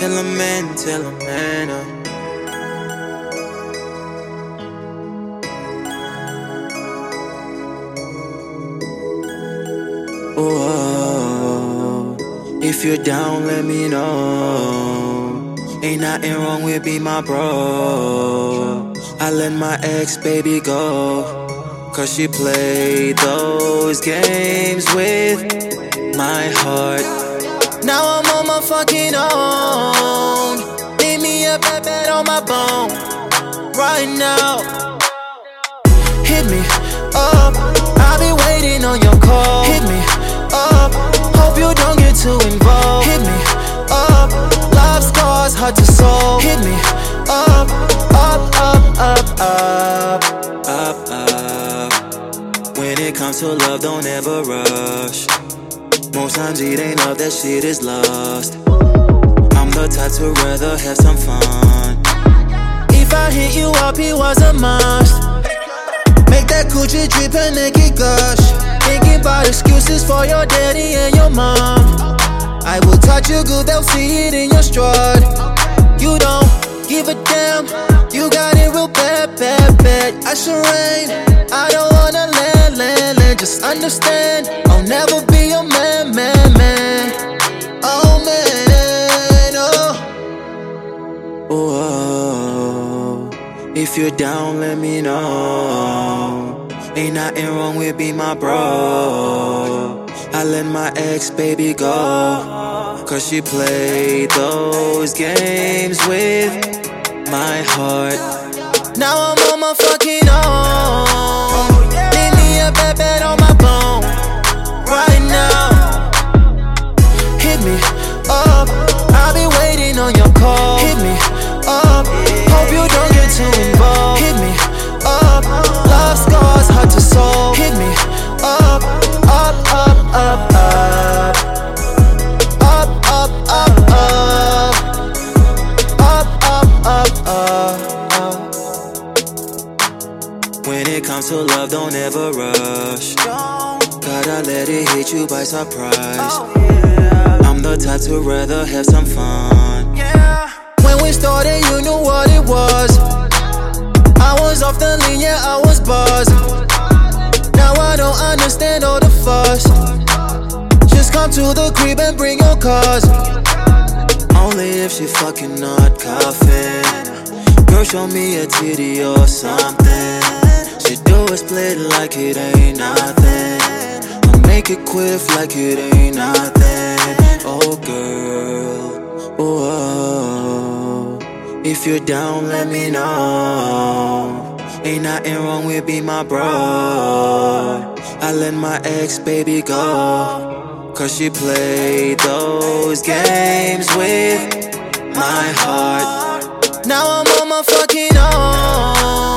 Tell a man. Oh, if you're down, let me know. Ain't nothing wrong with be my bro. I let my ex-baby go, cause she played those games with my heart. Now I'm on my fucking own. Leave me a bed on my bone right now. Hit me up, I've been waiting on your call. Hit me up, hope you don't get too involved. Hit me up, love scars hard to solve. Hit me up, up, up, up, up, up, up. When it comes to love, don't ever rush. Most times it ain't love, that shit is lust. I'm the type to rather have some fun. If I hit you up, it was a must. Make that coochie drip and naked gush. Thinking about excuses for your daddy and your mom. I will touch you good, they'll see it in your strut. You don't give a damn, you got it real bad, bad, bad. I should rain, I don't wanna land. Just understand, I'll never be your man, man, man. Oh man, oh. Oh, if you're down, let me know. Ain't nothing wrong with be my bro. I let my ex-baby go, cause she played those games with my heart. Now I'm on my fucking own. Leave me a bed on my bone right now. Hit me up, I've been waiting on your call. Hit me up, hope you don't get too involved. Hit me up, love scars hard to solve. Hit me up, up, up, up, up, up, up, up, up, up, up. When it comes to love, don't ever rush. Gotta let it hit you by surprise. I'm the type to rather have some fun. When we started, you knew what it was. I was off the lean, yeah, I was buzzed. Now I don't understand all the fuss. Just come to the crib and bring your cars. Only if she fucking not coughing. Girl, show me a titty or something. She do a split like it ain't nothing. I'll make it quiff like it ain't nothing. Oh girl, oh, if you're down, let me know. Ain't nothing wrong with be my bro. I let my ex-baby go, cause she played those games with my heart. Now I'm on my fucking own.